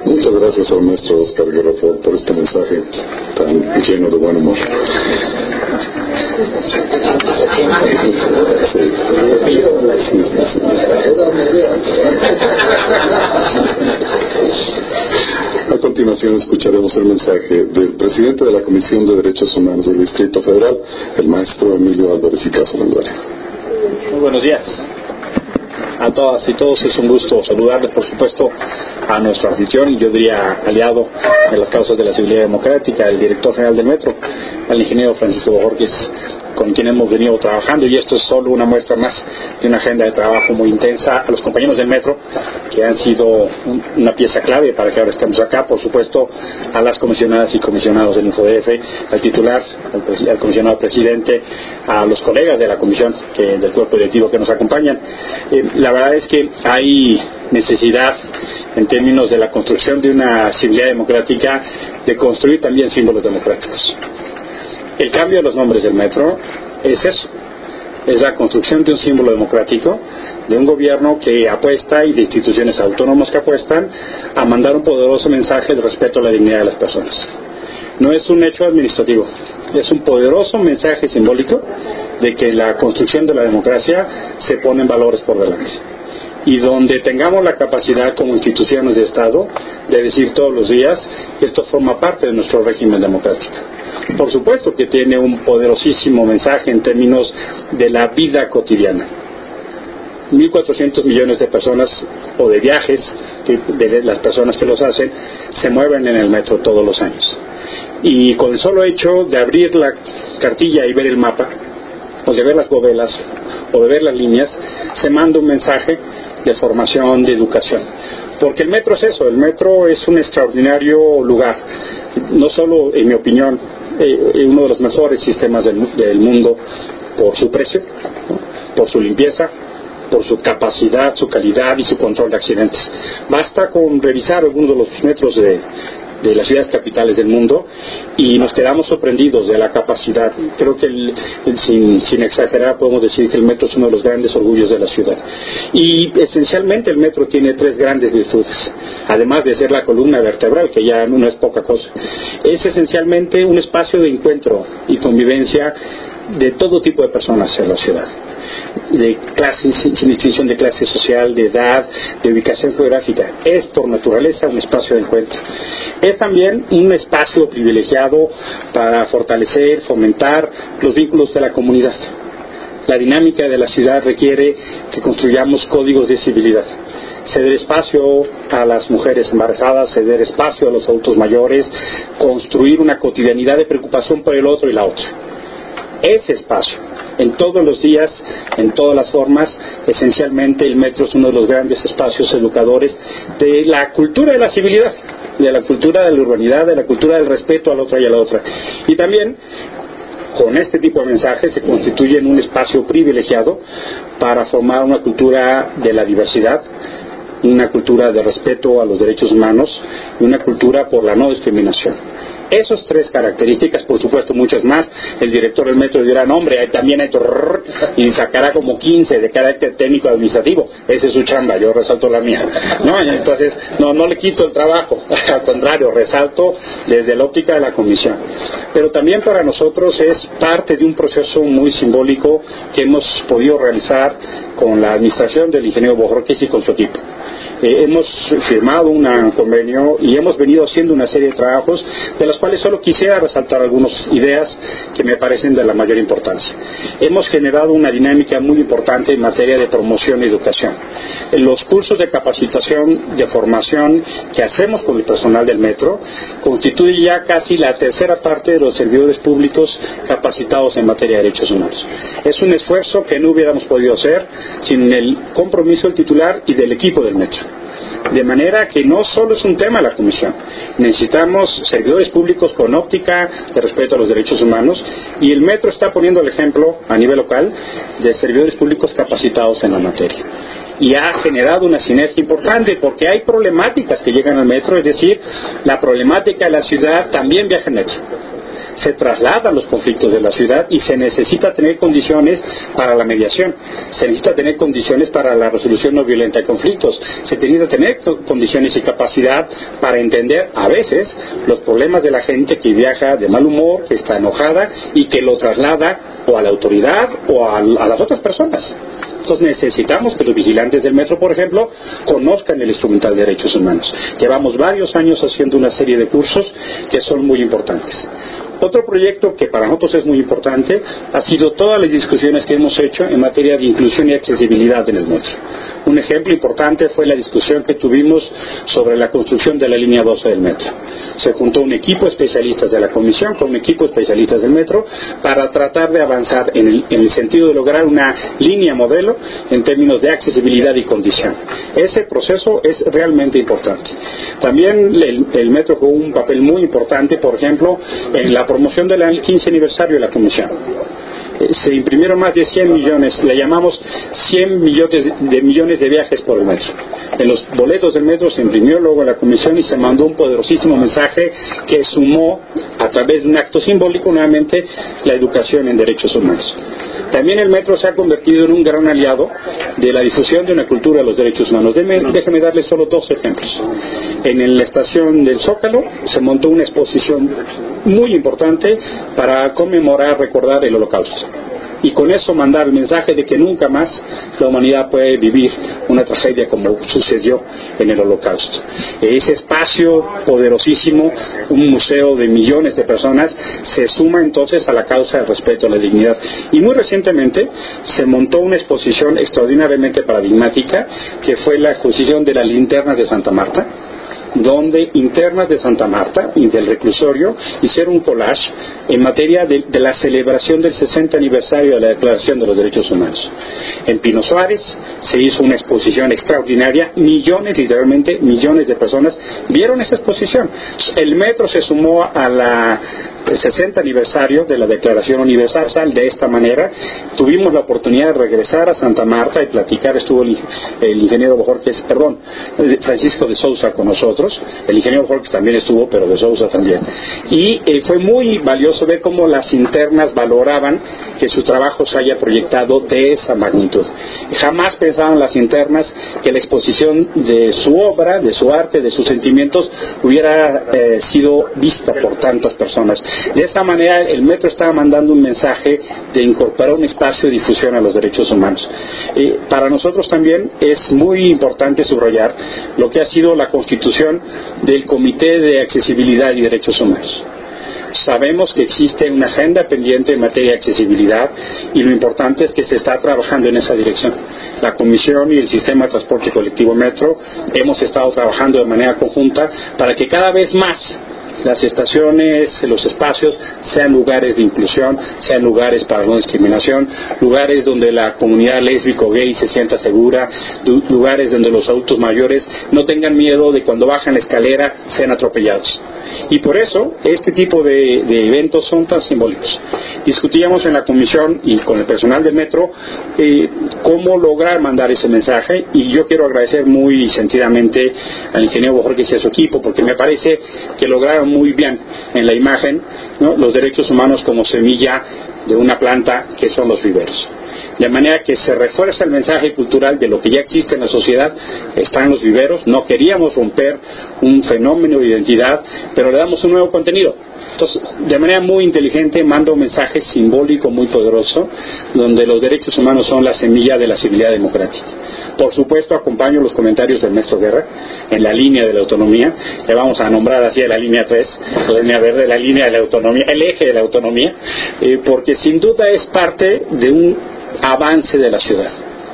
Muchas gracias al maestro Oscar Guerra Ford por este mensaje tan lleno de buen humor. A continuación escucharemos el mensaje del presidente de la Comisión de Derechos Humanos del Distrito Federal, el maestro Emilio Álvarez y Casa Longoria. Muy buenos días a todas y todos. Es un gusto saludarles, por supuesto, a nuestro anfitrión y yo diría aliado de las causas de la civilidad democrática, el director general del Metro, al ingeniero Francisco Bojorquez, con quien hemos venido trabajando, y esto es solo una muestra más de una agenda de trabajo muy intensa. A los compañeros del Metro, que han sido una pieza clave para que ahora estemos acá, por supuesto, a las comisionadas y comisionados del InfoDF, al titular, al comisionado presidente, a los colegas de la comisión, del cuerpo directivo que nos acompañan. La verdad es que hay necesidad, en términos de la construcción de una civilidad democrática, de construir también símbolos democráticos. El cambio de los nombres del Metro es eso, es la construcción de un símbolo democrático, de un gobierno que apuesta y de instituciones autónomas que apuestan a mandar un poderoso mensaje de respeto a la dignidad de las personas. No es un hecho administrativo, es un poderoso mensaje simbólico de que la construcción de la democracia se pone en valores por delante. Y donde tengamos la capacidad como instituciones de Estado de decir todos los días que esto forma parte de nuestro régimen democrático. Por supuesto que tiene un poderosísimo mensaje en términos de la vida cotidiana. 1.400 millones de personas, o de viajes, de las personas que los hacen, se mueven en el metro todos los años. Y con el solo hecho de abrir la cartilla y ver el mapa, o de ver las bodelas, o de ver las líneas, se manda un mensaje de formación, de educación. Porque el metro es eso, el metro es un extraordinario lugar, no solo, en mi opinión, uno de los mejores sistemas del mundo por su precio, ¿no?, por su limpieza, por su capacidad, su calidad y su control de accidentes. Basta con revisar algunos de los metros de las ciudades capitales del mundo y nos quedamos sorprendidos de la capacidad. Creo que sin exagerar podemos decir que el metro es uno de los grandes orgullos de la ciudad. Y esencialmente el metro tiene tres grandes virtudes, además de ser la columna vertebral, que ya no es poca cosa. Es esencialmente un espacio de encuentro y convivencia de todo tipo de personas en la ciudad, de clase, sin distinción de clase social, de edad, de ubicación geográfica. Es por naturaleza un espacio de encuentro. Es también un espacio privilegiado para fortalecer, fomentar los vínculos de la comunidad. La dinámica de la ciudad requiere que construyamos códigos de civilidad. Ceder espacio a las mujeres embarazadas, ceder espacio a los adultos mayores, construir una cotidianidad de preocupación por el otro y la otra. Ese espacio, en todos los días, en todas las formas, esencialmente el metro es uno de los grandes espacios educadores de la cultura de la civilidad, de la cultura de la urbanidad, de la cultura del respeto al otro y a la otra. Y también, con este tipo de mensajes, se constituye en un espacio privilegiado para formar una cultura de la diversidad, una cultura de respeto a los derechos humanos y una cultura por la no discriminación. Esas tres características, por supuesto muchas más, el director del metro dirá, no hombre, también hay y sacará como 15 de carácter técnico administrativo. Esa es su chamba, yo resalto la mía, ¿no? Entonces, no le quito el trabajo, al contrario, resalto desde la óptica de la comisión. Pero también para nosotros es parte de un proceso muy simbólico que hemos podido realizar con la administración del ingeniero Bojorquez y con su equipo. Hemos firmado un convenio y hemos venido haciendo una serie de trabajos de los cuales solo quisiera resaltar algunas ideas que me parecen de la mayor importancia. Hemos generado una dinámica muy importante en materia de promoción y educación. Los cursos de capacitación, de formación que hacemos con el personal del metro constituye ya casi la tercera parte de los servidores públicos capacitados en materia de derechos humanos. Es un esfuerzo que no hubiéramos podido hacer sin el compromiso del titular y del equipo del metro. De manera que no solo es un tema de la comisión, necesitamos servidores públicos con óptica de respeto a los derechos humanos, y el metro está poniendo el ejemplo a nivel local de servidores públicos capacitados en la materia. Y ha generado una sinergia importante porque hay problemáticas que llegan al metro, es decir, la problemática de la ciudad también viaja en metro. se trasladan los conflictos de la ciudad y se necesita tener condiciones para la mediación, se necesita tener condiciones para la resolución no violenta de conflictos, se necesita tener condiciones y capacidad para entender a veces los problemas de la gente que viaja de mal humor, que está enojada y que lo traslada o a la autoridad o a las otras personas. Entonces necesitamos que los vigilantes del metro, por ejemplo, conozcan el instrumental de derechos humanos. Llevamos varios años haciendo una serie de cursos que son muy importantes. Otro proyecto que para nosotros es muy importante ha sido todas las discusiones que hemos hecho en materia de inclusión y accesibilidad en el metro. Un ejemplo importante fue la discusión que tuvimos sobre la construcción de la línea 12 del metro. Se juntó un equipo de especialistas de la comisión con un equipo de especialistas del metro para tratar de avanzar en el sentido de lograr una línea modelo en términos de accesibilidad y condición. Ese proceso es realmente importante. También el metro jugó un papel muy importante, por ejemplo, en la promoción del 15 aniversario de la comisión. Se imprimieron más de 100 millones, le llamamos 100 millones de viajes por el metro. En los boletos del metro se imprimió luego la comisión y se mandó un poderosísimo mensaje que sumó a través de un acto simbólico nuevamente la educación en derechos humanos. También el metro se ha convertido en un gran aliado de la difusión de una cultura de los derechos humanos. Déjeme darles solo dos ejemplos. En la estación del Zócalo se montó una exposición muy importante para conmemorar, recordar el Holocausto. Y con eso mandar el mensaje de que nunca más la humanidad puede vivir una tragedia como sucedió en el Holocausto. Ese espacio poderosísimo, un museo de millones de personas, se suma entonces a la causa del respeto a la dignidad. Y muy recientemente se montó una exposición extraordinariamente paradigmática, que fue la exposición de las linternas de Santa Marta, donde internas de Santa Marta y del reclusorio hicieron un collage en materia de la celebración del 60 aniversario de la Declaración de los Derechos Humanos. En Pino Suárez se hizo una exposición extraordinaria, millones, literalmente millones de personas vieron esa exposición. El metro se sumó al 60 aniversario de la Declaración Universal de esta manera. Tuvimos la oportunidad de regresar a Santa Marta y platicar, estuvo el ingeniero Francisco de Sousa con nosotros. El ingeniero Jorge también estuvo, pero de Sousa también. Y fue muy valioso ver cómo las internas valoraban que su trabajo se haya proyectado de esa magnitud. Jamás pensaban las internas que la exposición de su obra, de su arte, de sus sentimientos hubiera sido vista por tantas personas. De esa manera el metro estaba mandando un mensaje de incorporar un espacio de difusión a los derechos humanos. Para nosotros también es muy importante subrayar lo que ha sido la constitución del Comité de Accesibilidad y Derechos Humanos. Sabemos que existe una agenda pendiente en materia de accesibilidad y lo importante es que se está trabajando en esa dirección. La Comisión y el Sistema de Transporte Colectivo Metro hemos estado trabajando de manera conjunta para que cada vez más las estaciones, los espacios sean lugares de inclusión, sean lugares para no discriminación, lugares donde la comunidad lésbica o gay se sienta segura, lugares donde los adultos mayores no tengan miedo de cuando bajan la escalera sean atropellados. Y por eso este tipo de eventos son tan simbólicos. Discutíamos en la comisión y con el personal del metro cómo lograr mandar ese mensaje, y yo quiero agradecer muy sentidamente al ingeniero Jorge y a su equipo, porque me parece que lograron muy bien en la imagen, ¿no?, los derechos humanos como semilla de una planta que son los viveros. De manera que se refuerza el mensaje cultural de lo que ya existe en la sociedad, están los viveros, no queríamos romper un fenómeno de identidad, pero le damos un nuevo contenido. Entonces, de manera muy inteligente, manda un mensaje simbólico muy poderoso, donde los derechos humanos son la semilla de la civilidad democrática. Por supuesto, acompaño los comentarios del maestro Guerra en la línea de la autonomía, le vamos a nombrar así a la línea 3, la línea verde, la línea de la autonomía, el eje de la autonomía, porque sin duda es parte de un avance de la ciudad.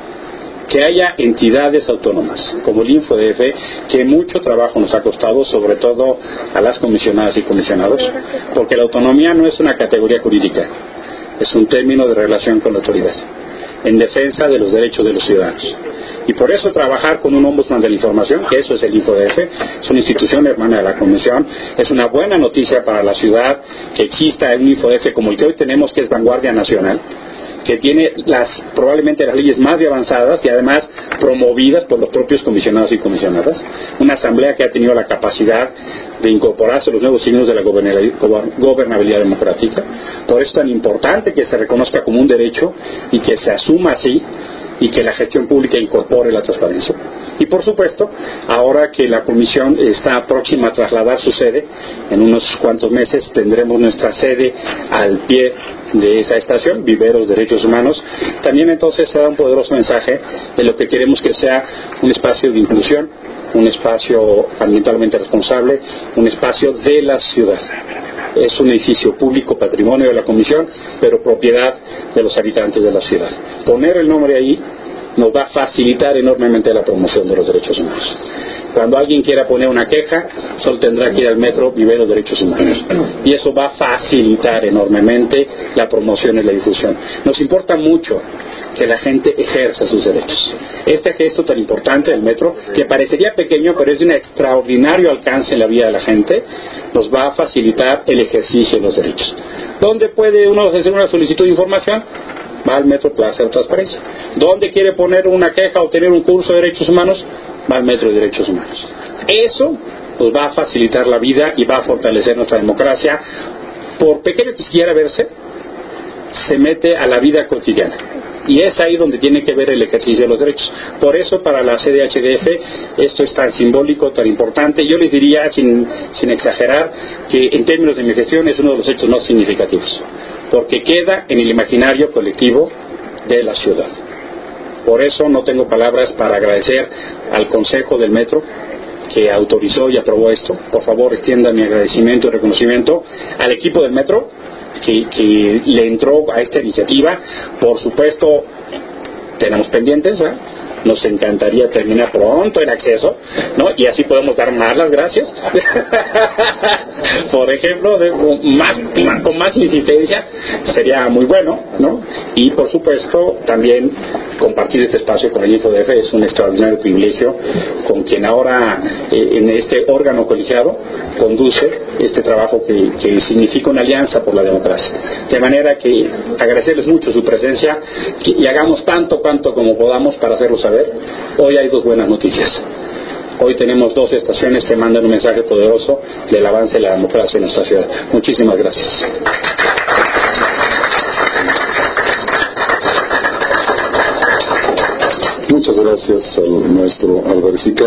Que haya entidades autónomas, como el InfoDF, que mucho trabajo nos ha costado, sobre todo a las comisionadas y comisionados, porque la autonomía no es una categoría jurídica, es un término de relación con la autoridad, en defensa de los derechos de los ciudadanos. Y por eso trabajar con un ombudsman de la información, que eso es el InfoDF, es una institución hermana de la comisión, es una buena noticia para la ciudad que exista un InfoDF como el que hoy tenemos, que es vanguardia nacional, que tiene probablemente las leyes más avanzadas y además promovidas por los propios comisionados y comisionadas, una asamblea que ha tenido la capacidad de incorporarse a los nuevos signos de la gobernabilidad democrática. Por eso es tan importante que se reconozca como un derecho y que se asuma así, y que la gestión pública incorpore la transparencia. Y por supuesto, ahora que la Comisión está próxima a trasladar su sede, en unos cuantos meses tendremos nuestra sede al pie de esa estación, Viveros Derechos Humanos. También entonces se da un poderoso mensaje de lo que queremos que sea un espacio de inclusión, un espacio ambientalmente responsable, un espacio de la ciudad. Es un edificio público, patrimonio de la Comisión, pero propiedad de los habitantes de la ciudad. Poner el nombre ahí nos va a facilitar enormemente la promoción de los derechos humanos. Cuando alguien quiera poner una queja, solo tendrá que ir al metro Viveros Derechos Humanos. Y eso va a facilitar enormemente la promoción y la difusión. Nos importa mucho que la gente ejerza sus derechos. Este gesto tan importante del metro, que parecería pequeño, pero es de un extraordinario alcance en la vida de la gente, nos va a facilitar el ejercicio de los derechos. ¿Dónde puede uno hacer una solicitud de información? Va al Metro Plaza de Transparencia. ¿Dónde quiere poner una queja o tener un curso de derechos humanos? Va al Metro de Derechos Humanos. Eso nos va a facilitar la vida y va a fortalecer nuestra democracia. Por pequeño que quiera verse, se mete a la vida cotidiana. Y es ahí donde tiene que ver el ejercicio de los derechos. Por eso, para la CDHDF, esto es tan simbólico, tan importante. Yo les diría, sin exagerar, que en términos de mi gestión es uno de los hechos más significativos, porque queda en el imaginario colectivo de la ciudad. Por eso no tengo palabras para agradecer al Consejo del Metro que autorizó y aprobó esto. Por favor, extienda mi agradecimiento y reconocimiento al equipo del Metro que le entró a esta iniciativa. Por supuesto, tenemos pendientes, ¿verdad? Nos encantaría terminar pronto el acceso, ¿no? Y así podemos dar más las gracias. Por ejemplo, con más insistencia sería muy bueno, ¿no? Y por supuesto, también compartir este espacio con el InfoDF es un extraordinario privilegio, con quien ahora en este órgano colegiado conduce este trabajo que significa una alianza por la democracia. De manera que agradecerles mucho su presencia y hagamos tanto como podamos para hacerlo saber. Hoy hay dos buenas noticias. Hoy tenemos 2 estaciones que mandan un mensaje poderoso del avance de la democracia en nuestra ciudad. Muchísimas gracias. Muchas gracias al maestro Álvarez.